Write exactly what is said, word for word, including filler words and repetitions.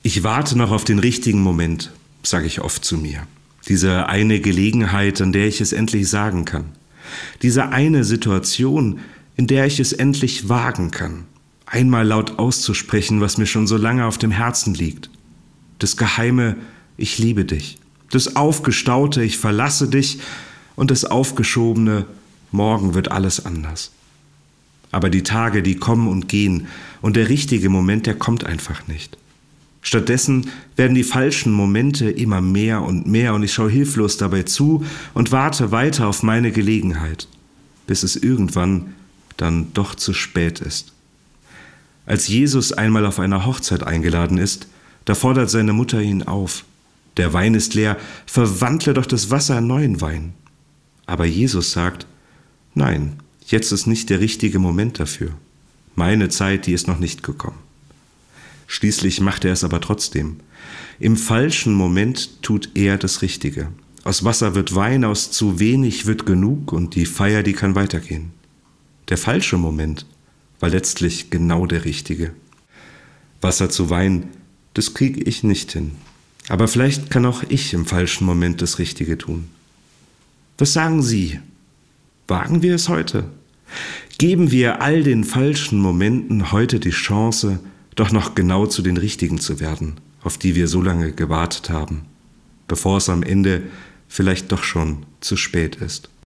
Ich warte noch auf den richtigen Moment, sage ich oft zu mir. Diese eine Gelegenheit, an der ich es endlich sagen kann. Diese eine Situation, in der ich es endlich wagen kann, einmal laut auszusprechen, was mir schon so lange auf dem Herzen liegt. Das geheime Ich liebe dich, das aufgestaute Ich verlasse dich und das aufgeschobene Morgen wird alles anders. Aber die Tage, die kommen und gehen und der richtige Moment, der kommt einfach nicht. Stattdessen werden die falschen Momente immer mehr und mehr und ich schaue hilflos dabei zu und warte weiter auf meine Gelegenheit, bis es irgendwann dann doch zu spät ist. Als Jesus einmal auf einer Hochzeit eingeladen ist, da fordert seine Mutter ihn auf. Der Wein ist leer, verwandle doch das Wasser in neuen Wein. Aber Jesus sagt, nein, jetzt ist nicht der richtige Moment dafür. Meine Zeit, die ist noch nicht gekommen. Schließlich macht er es aber trotzdem. Im falschen Moment tut er das Richtige. Aus Wasser wird Wein, aus zu wenig wird genug und die Feier, die kann weitergehen. Der falsche Moment war letztlich genau der richtige. Wasser zu Wein, das kriege ich nicht hin. Aber vielleicht kann auch ich im falschen Moment das Richtige tun. Was sagen Sie? Wagen wir es heute? Geben wir all den falschen Momenten heute die Chance, doch noch genau zu den Richtigen zu werden, auf die wir so lange gewartet haben, bevor es am Ende vielleicht doch schon zu spät ist.